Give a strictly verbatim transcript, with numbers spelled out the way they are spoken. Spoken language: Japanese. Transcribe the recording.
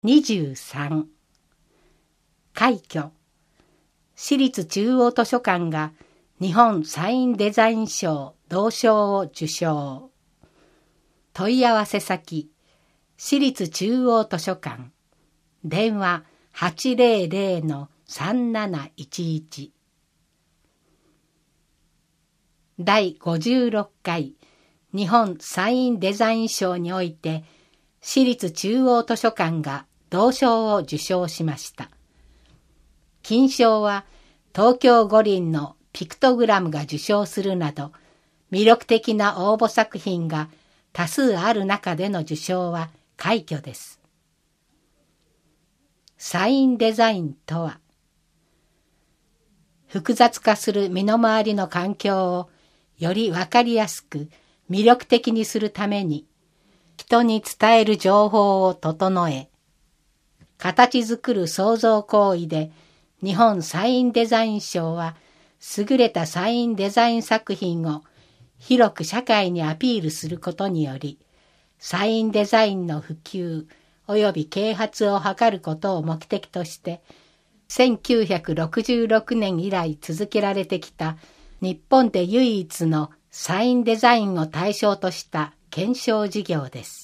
にじゅうさん快挙。私立中央図書館が日本サインデザイン賞銅賞を受賞。問い合わせ先、私立中央図書館、電話 はちぜろぜろのさんなないちいち。だいごじゅうろっかい日本サインデザイン賞において、私立中央図書館が銅賞を受賞しました。金賞は東京五輪のピクトグラムが受賞するなど、魅力的な応募作品が多数ある中での受賞は快挙です。サインデザインとは、複雑化する身の回りの環境をよりわかりやすく魅力的にするために、人に伝える情報を整え、形作る創造行為で、日本サインデザイン賞は優れたサインデザイン作品を広く社会にアピールすることにより、サインデザインの普及及び啓発を図ることを目的として、せんきゅうひゃくろくじゅうろくねん以来続けられてきた日本で唯一のサインデザインを対象とした検証事業です。